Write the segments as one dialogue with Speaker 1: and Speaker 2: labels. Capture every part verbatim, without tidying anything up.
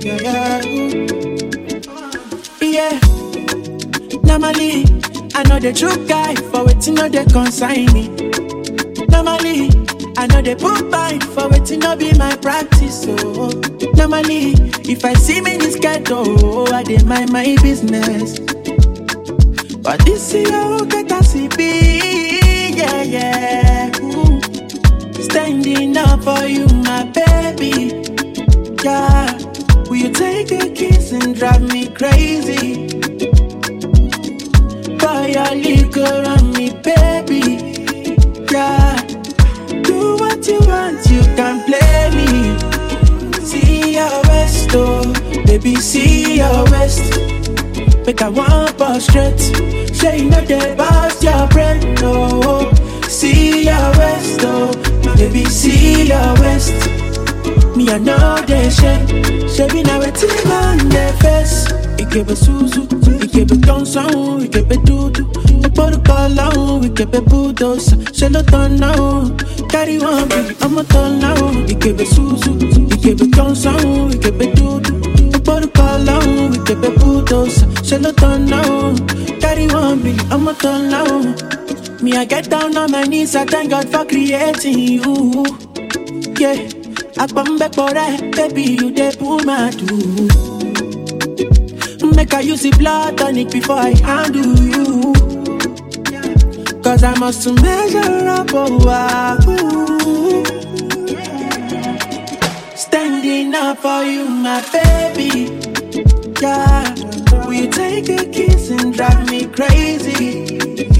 Speaker 1: yeah, yeah. Yeah. Normally, I know the true guy for waiting on the consign me. Normally, I know the put mind for waiting to be my practice. Oh, normally, if I see me this ghetto, I dey mind my business. But this year, get a C P, yeah, yeah. Ooh. Standing up for you, my baby, yeah. Will you take a kiss and drive me crazy? Pour your liquor on me, baby, yeah. Do what you want, you can play me. See your waist, oh, baby, see your waist. Make I want prostrate. Say you know they bust your brain, no. See your waist, oh, baby, see your waist. Me I know they shake. Say me now a team on their face. We keep it suzu, we keep it down, we keep it dudu. We put a call on, we keep it bulldoze. Say no turn now, carry one baby, I'm a turn now. We keep it suzu, we keep it down, we keep it dudu. We put a call on, we keep it bulldoze. Say no turn now, carry one baby, I'm a turn now. Me I get down on my knees, I thank God for creating you. Yeah, I come back for that, baby, you dey pull my do. Make I use the blood tonic before I handle you. Cause I must measure up, oh, wow. Standing up for you, my baby, yeah. Will you take a kiss and drive me crazy?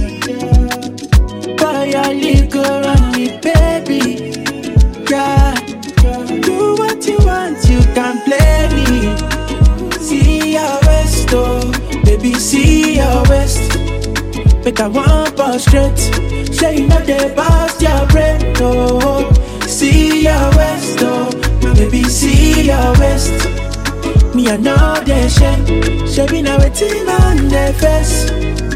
Speaker 1: Pour your liquor on me, baby, yeah. Do what you want, you can play me. See your waist, oh, baby, see your waist. Make I want prostrate. Say you know they bust your brain, oh. See your waist, oh, baby, see your waist. Me I know they shake. Say me now a team on their face.